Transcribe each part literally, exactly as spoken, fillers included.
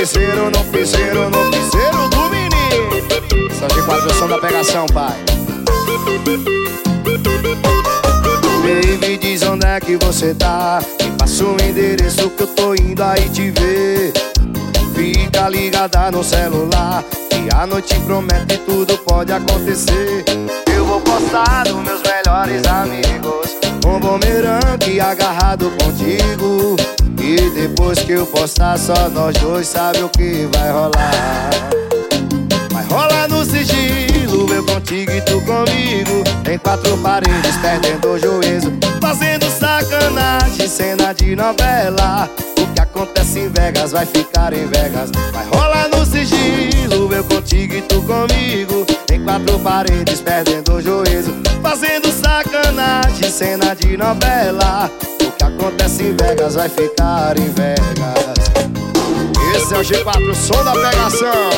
piseiro, no piseiro, no piseiro do menino. Só G quatro, o som da pegação, pai. Baby, diz onde é que você tá, me passa o endereço que eu tô indo aí te ver. Fica ligada no celular, que a noite promete tudo pode acontecer. Eu vou postar dos meus melhores amigos, um bumerangue agarrado contigo. E depois que eu postar, só nós dois sabe o que vai rolar. Vai rolar no sigilo, eu contigo e tu comigo, em quatro paredes, perdendo o juízo, fazendo sacanagem, cena de novela. O que acontece em Vegas vai ficar em Vegas. Vai rolar no sigilo, eu contigo e tu comigo, em quatro paredes, perdendo o juízo, fazendo sacanagem, cena de novela. O que acontece em Vegas vai ficar em Vegas. Esse é o G quatro, o som da pegação.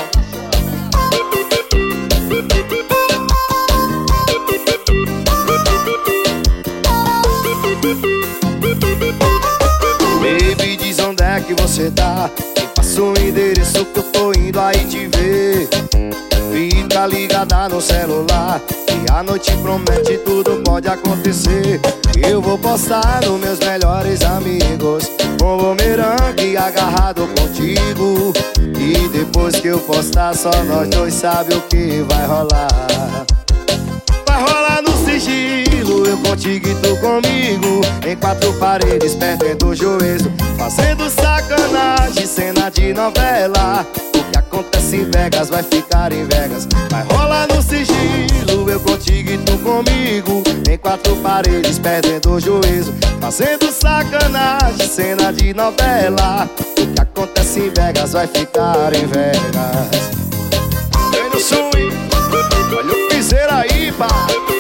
Baby, diz onde é que você tá, me passa o endereço que eu tô indo aí te ver. Fica ligada no celular, que a noite promete tudo pode acontecer. Eu vou postar nos meus melhores amigos, um bumerangue agarrado contigo. E depois que eu postar, só nós dois sabe o que vai rolar. Vai rolar no sigilo, eu contigo e tu comigo, em quatro paredes, perdendo o juízo, fazendo sacanagem, cena de novela. O que acontece em Vegas vai ficar em Vegas. Vai rolar no sigilo, eu contigo e tu comigo, em quatro paredes, perdendo o juízo, fazendo sacanagem, cena de novela. O que acontece em Vegas vai ficar em Vegas. Vem no swing, olha o piseiro aí, pá.